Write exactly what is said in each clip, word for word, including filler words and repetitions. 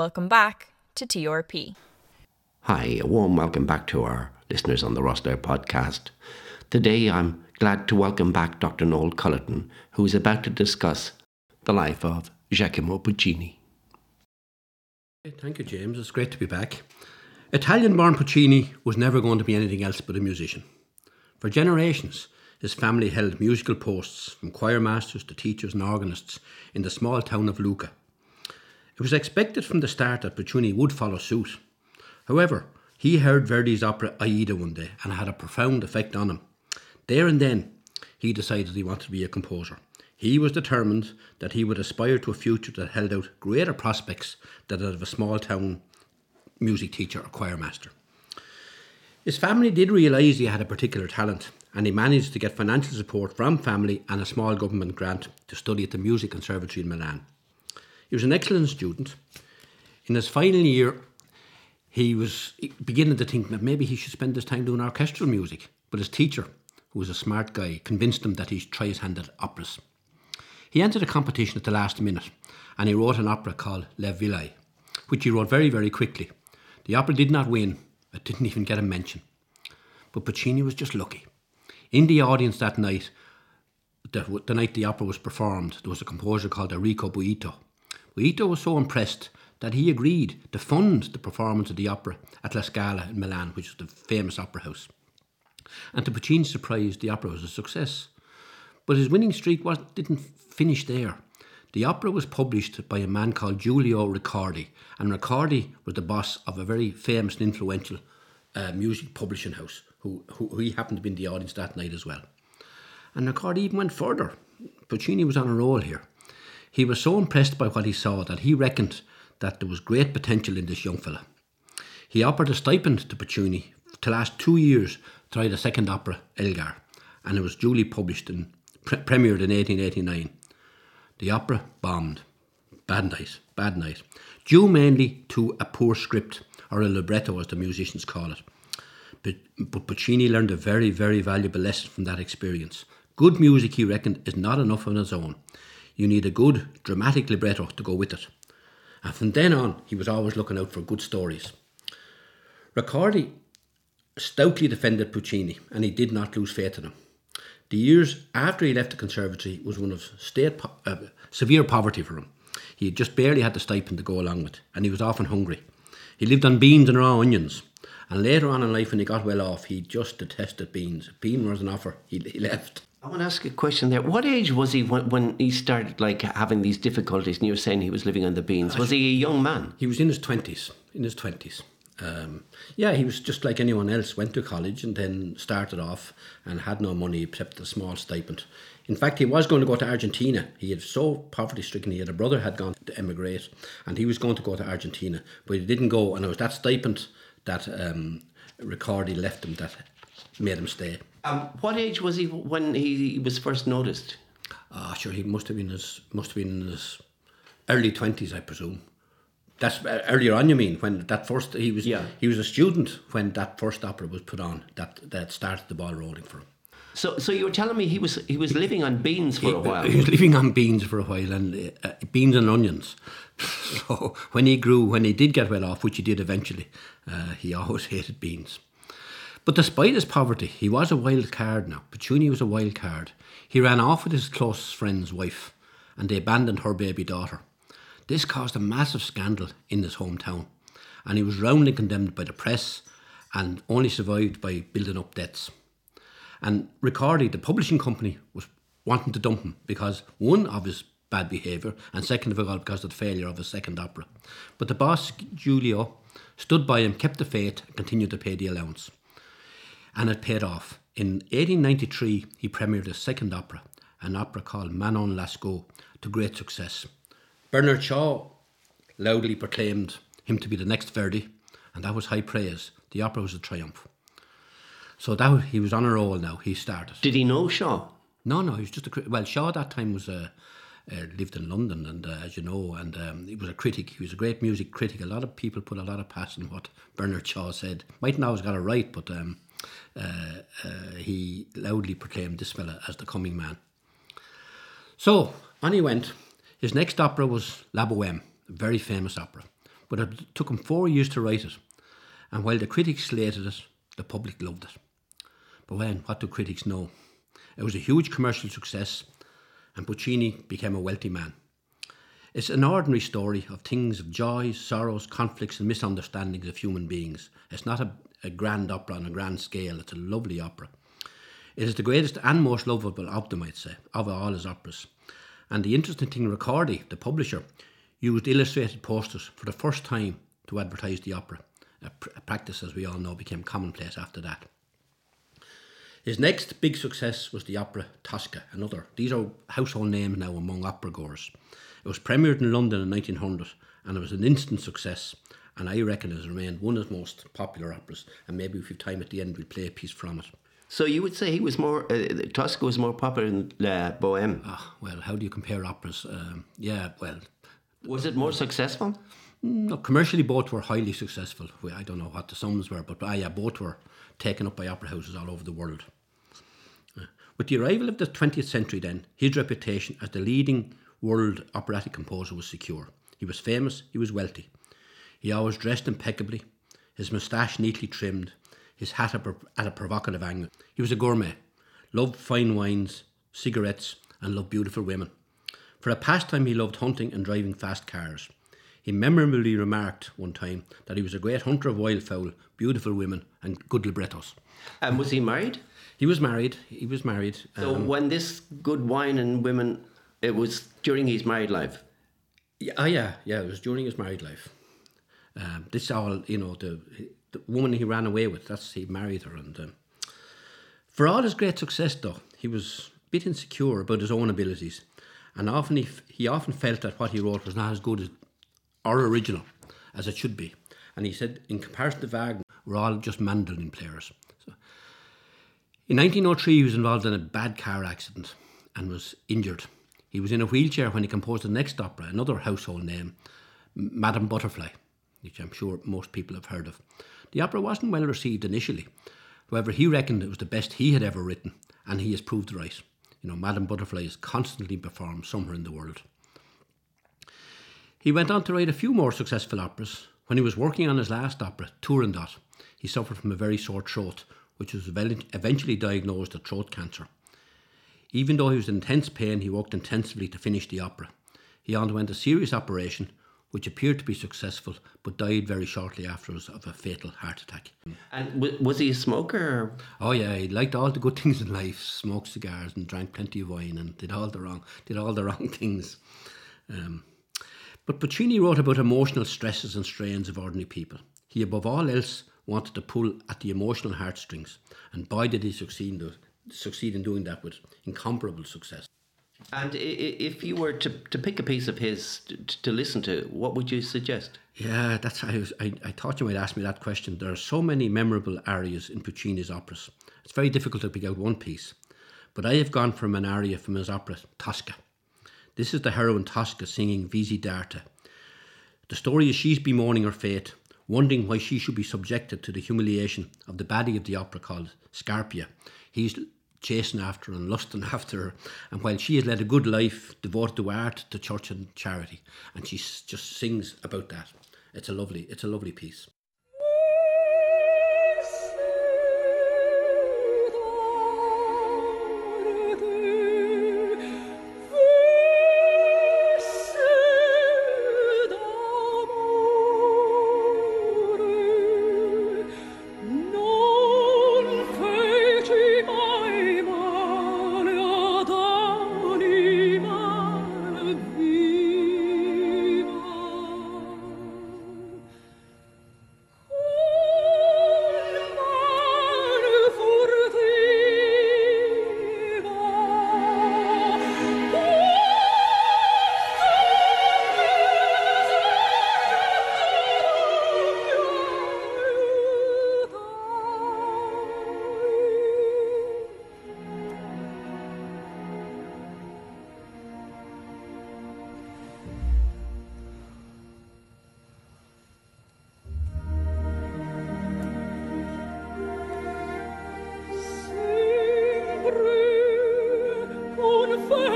Welcome back to T R P. Hi, a warm welcome back to our listeners on the Rosslare podcast. Today I'm glad to welcome back Doctor Noel Cullerton, who is about to discuss the life of Giacomo Puccini. Thank you, James. It's great to be back. Italian-born Puccini was never going to be anything else but a musician. For generations, his family held musical posts, from choir masters to teachers and organists, in the small town of Lucca. It was expected from the start that Puccini would follow suit. However, he heard Verdi's opera Aida one day and it had a profound effect on him. There and then, he decided he wanted to be a composer. He was determined that he would aspire to a future that held out greater prospects than that of a small town music teacher or choir master. His family did realise he had a particular talent, and he managed to get financial support from family and a small government grant to study at the Music Conservatory in Milan. He was an excellent student. In his final year, he was beginning to think that maybe he should spend his time doing orchestral music, but his teacher, who was a smart guy, convinced him that he should try his hand at operas. He entered a competition at the last minute, and he wrote an opera called Le Villai, which he wrote very, very quickly. The opera did not win. It didn't even get a mention. But Puccini was just lucky. In the audience that night, the, the night the opera was performed, there was a composer called Enrico Buito. Buito was so impressed that he agreed to fund the performance of the opera at La Scala in Milan, which is the famous opera house. And to Puccini's surprise, the opera was a success. But his winning streak was, didn't finish there. The opera was published by a man called Giulio Riccardi, and Riccardi was the boss of a very famous and influential uh, music publishing house, who, who, who he happened to be in the audience that night as well. And Riccardi even went further. Puccini was on a roll here. He was so impressed by what he saw that he reckoned that there was great potential in this young fella. He offered a stipend to Puccini to last two years to write a second opera, Elgar, and it was duly published and pre- premiered in eighteen eighty-nine. The opera bombed. Bad night, bad night. Due mainly to a poor script, or a libretto as the musicians call it. But, but Puccini learned a very, very valuable lesson from that experience. Good music, he reckoned, is not enough on its own. You need a good, dramatic libretto to go with it. And from then on, he was always looking out for good stories. Riccardi stoutly defended Puccini, and he did not lose faith in him. The years after he left the conservatory was one of state po- uh, severe poverty for him. He had just barely had the stipend to go along with, and he was often hungry. He lived on beans and raw onions, and later on in life when he got well off, he just detested beans. If bean was an offer, he, he left. I want to ask a question there. What age was he when, when he started like having these difficulties, and you were saying he was living on the beans? Was he a young man? He was in his twenties, in his twenties. Um, yeah, he was just like anyone else, went to college and then started off and had no money except a small stipend. In fact, he was going to go to Argentina. He had so poverty-stricken, he had a brother had gone to emigrate, and he was going to go to Argentina, but he didn't go, and it was that stipend that um, Riccardi left him that made him stay. Um, what age was he when he was first noticed? Ah, uh, sure, he must have been his, must have been in his early twenties, I presume. That's uh, earlier on, you mean, when that first, he was yeah. he was a student when that first opera was put on, that, that started the ball rolling for him. So so you were telling me he was he was living on beans for he, a while? He was living on beans for a while, and uh, beans and onions. So when he grew, when he did get well off, which he did eventually, uh, he always hated beans. But despite his poverty, he was a wild card now. Puccini was a wild card. He ran off with his close friend's wife, and they abandoned her baby daughter. This caused a massive scandal in his hometown, and he was roundly condemned by the press and only survived by building up debts. And Riccardi, the publishing company, was wanting to dump him because, one, of his bad behaviour, and second of all, because of the failure of his second opera. But the boss, Giulio, stood by him, kept the faith, and continued to pay the allowance. And it paid off. In eighteen ninety-three, he premiered his second opera, an opera called Manon Lescaut, to great success. Bernard Shaw loudly proclaimed him to be the next Verdi, and that was high praise. The opera was a triumph. So that he was on a roll now. He started. Did he know Shaw? No, no. He was just a well. Shaw at that time was a uh, lived in London, and uh, as you know, and um, he was a critic. He was a great music critic. A lot of people put a lot of passion in what Bernard Shaw said. Mightn't always got it right, but um, uh, uh, he loudly proclaimed this fella as the coming man. So on he went. His next opera was La Bohème, a very famous opera. but it took him four years to write it. And while the critics slated it, the public loved it. But when, what do critics know? It was a huge commercial success, and Puccini became a wealthy man. It's an ordinary story of things of joys, sorrows, conflicts and misunderstandings of human beings. It's not a, a grand opera on a grand scale, it's a lovely opera. It is the greatest and most lovable of them, I'd say, of all his operas. And the interesting thing, Ricordi, the publisher, used illustrated posters for the first time to advertise the opera. A, pr- a practice, as we all know, became commonplace after that. His next big success was the opera Tosca, another. These are household names now among opera goers. It was premiered in London in nineteen hundred, and it was an instant success, and I reckon it has remained one of his most popular operas, and maybe if we have time at the end we'll play a piece from it. So you would say he was more, uh, Tosca was more popular than La Bohème? Ah, well, how do you compare operas? Um, yeah, well... Was it more successful? No, commercially both were highly successful. I don't know what the sums were, but ah, yeah, both were taken up by opera houses all over the world. Uh, with the arrival of the twentieth century then, his reputation as the leading world operatic composer was secure. He was famous, he was wealthy. He always dressed impeccably, his moustache neatly trimmed, his hat at a provocative angle. He was a gourmet, loved fine wines, cigarettes, and loved beautiful women. For a pastime, he loved hunting and driving fast cars. He memorably remarked one time that he was a great hunter of wildfowl, beautiful women, and good librettos. And was he married? He was married. He was married. So um, when this good wine and women, it was during his married life? Yeah, oh yeah, yeah, it was during his married life. Um, this all, you know, the, the woman he ran away with, that's, he married her. And um, for all his great success, though, he was a bit insecure about his own abilities. And often he, he often felt that what he wrote was not as good as, or original as it should be. And he said, in comparison to Wagner, we're all just mandolin players. So, in nineteen oh three, he was involved in a bad car accident and was injured. He was in a wheelchair when he composed the next opera, another household name, Madame Butterfly, which I'm sure most people have heard of. The opera wasn't well received initially. However, he reckoned it was the best he had ever written, and he has proved right. You know, Madame Butterfly is constantly performed somewhere in the world. He went on to write a few more successful operas. When he was working on his last opera, Turandot, he suffered from a very sore throat, which was eventually diagnosed as throat cancer. Even though he was in intense pain, he worked intensively to finish the opera. He underwent a serious operation, which appeared to be successful, but died very shortly afterwards of a fatal heart attack. And w- was he a smoker? Or? Oh yeah, he liked all the good things in life, smoked cigars and drank plenty of wine and did all the wrong, did all the wrong things. Um, but Puccini wrote about emotional stresses and strains of ordinary people. He, above all else, wanted to pull at the emotional heartstrings, and boy did he succeed, succeed in doing that with incomparable success. And if you were to, to pick a piece of his to, to listen to, what would you suggest? Yeah, that's I, was, I, I thought you might ask me that question. There are so many memorable arias in Puccini's operas. It's very difficult to pick out one piece. But I have gone from an aria from his opera, Tosca. This is the heroine Tosca singing Visitata. The story is she's bemoaning her fate, wondering why she should be subjected to the humiliation of the baddie of the opera called Scarpia. He's chasing after her and lusting after her, and while she has led a good life devoted to art, to church and charity, and she just sings about that. It's a lovely, it's a lovely piece.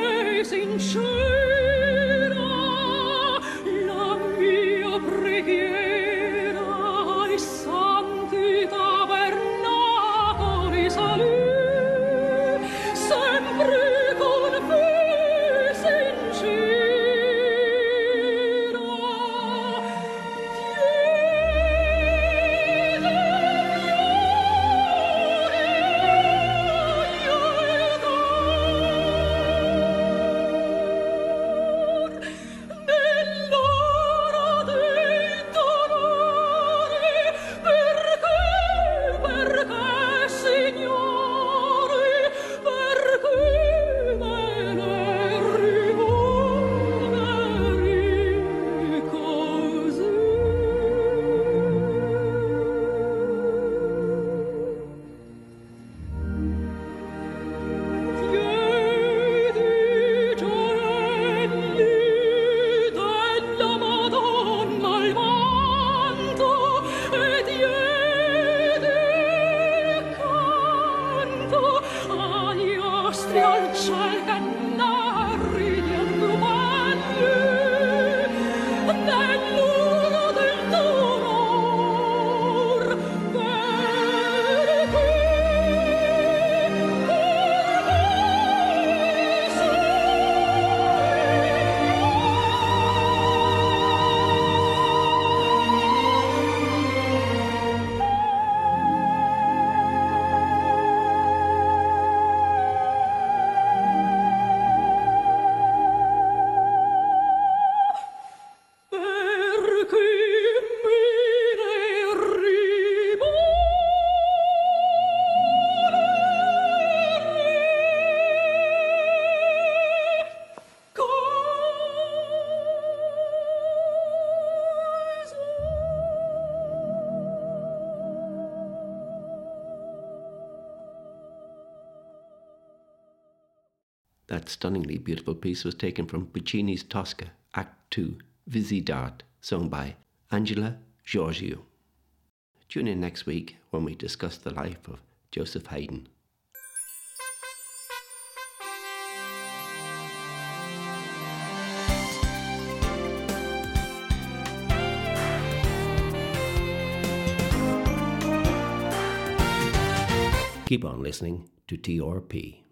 Sincera, la mia preghiera That stunningly beautiful piece was taken from Puccini's Tosca, Act two, Visi d'Arte, sung by Angela Giorgio. Tune in next week when we discuss the life of Joseph Haydn. Keep on listening to T R P.